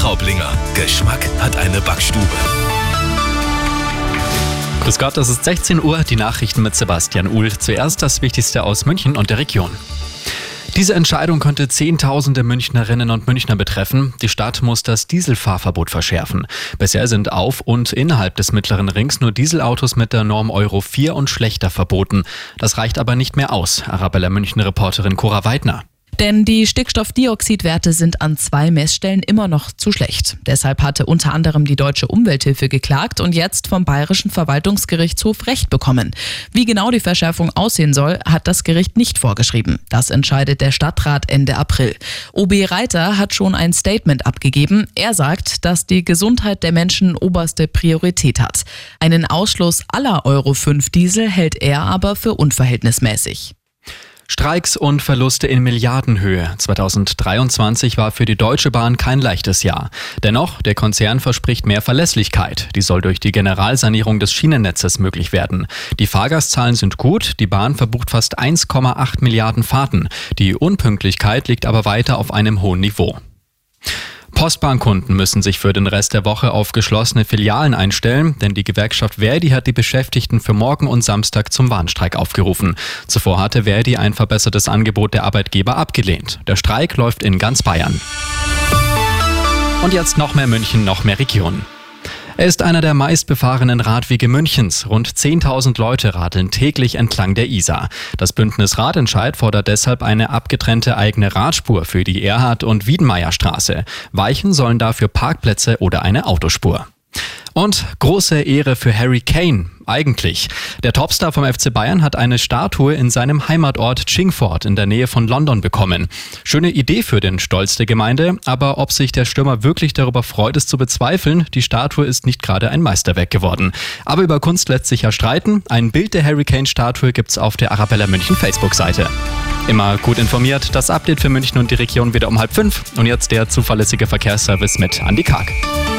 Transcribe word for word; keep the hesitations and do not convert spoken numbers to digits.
Traublinger. Geschmack hat eine Backstube. Grüß Gott, es ist sechzehn Uhr, die Nachrichten mit Sebastian Uhl. Zuerst das Wichtigste aus München und der Region. Diese Entscheidung könnte Zehntausende Münchnerinnen und Münchner betreffen. Die Stadt muss das Dieselfahrverbot verschärfen. Bisher sind auf und innerhalb des Mittleren Rings nur Dieselautos mit der Norm Euro vier und schlechter verboten. Das reicht aber nicht mehr aus. Arabella München-Reporterin Cora Weidner. Denn die Stickstoffdioxidwerte sind an zwei Messstellen immer noch zu schlecht. Deshalb hatte unter anderem die Deutsche Umwelthilfe geklagt und jetzt vom Bayerischen Verwaltungsgerichtshof Recht bekommen. Wie genau die Verschärfung aussehen soll, hat das Gericht nicht vorgeschrieben. Das entscheidet der Stadtrat Ende April. O B Reiter hat schon ein Statement abgegeben. Er sagt, dass die Gesundheit der Menschen oberste Priorität hat. Einen Ausschluss aller Euro fünf Diesel hält er aber für unverhältnismäßig. Streiks und Verluste in Milliardenhöhe. zweitausenddreiundzwanzig war für die Deutsche Bahn kein leichtes Jahr. Dennoch, der Konzern verspricht mehr Verlässlichkeit. Die soll durch die Generalsanierung des Schienennetzes möglich werden. Die Fahrgastzahlen sind gut, die Bahn verbucht fast eins Komma acht Milliarden Fahrten. Die Unpünktlichkeit liegt aber weiter auf einem hohen Niveau. Postbahnkunden müssen sich für den Rest der Woche auf geschlossene Filialen einstellen, denn die Gewerkschaft Verdi hat die Beschäftigten für morgen und Samstag zum Warnstreik aufgerufen. Zuvor hatte Verdi ein verbessertes Angebot der Arbeitgeber abgelehnt. Der Streik läuft in ganz Bayern. Und jetzt noch mehr München, noch mehr Region. Er ist einer der meistbefahrenen Radwege Münchens. Rund zehntausend Leute radeln täglich entlang der Isar. Das Bündnis Radentscheid fordert deshalb eine abgetrennte eigene Radspur für die Erhard- und Wiedenmeierstraße. Weichen sollen dafür Parkplätze oder eine Autospur. Und große Ehre für Harry Kane, eigentlich. Der Topstar vom F C Bayern hat eine Statue in seinem Heimatort Chingford in der Nähe von London bekommen. Schöne Idee für den Stolz der Gemeinde, aber ob sich der Stürmer wirklich darüber freut, ist zu bezweifeln. Die Statue ist nicht gerade ein Meisterwerk geworden. Aber über Kunst lässt sich ja streiten. Ein Bild der Harry Kane-Statue gibt's auf der Arabella München Facebook-Seite. Immer gut informiert, das Update für München und die Region wieder um halb fünf. Und jetzt der zuverlässige Verkehrsservice mit Andi Karg.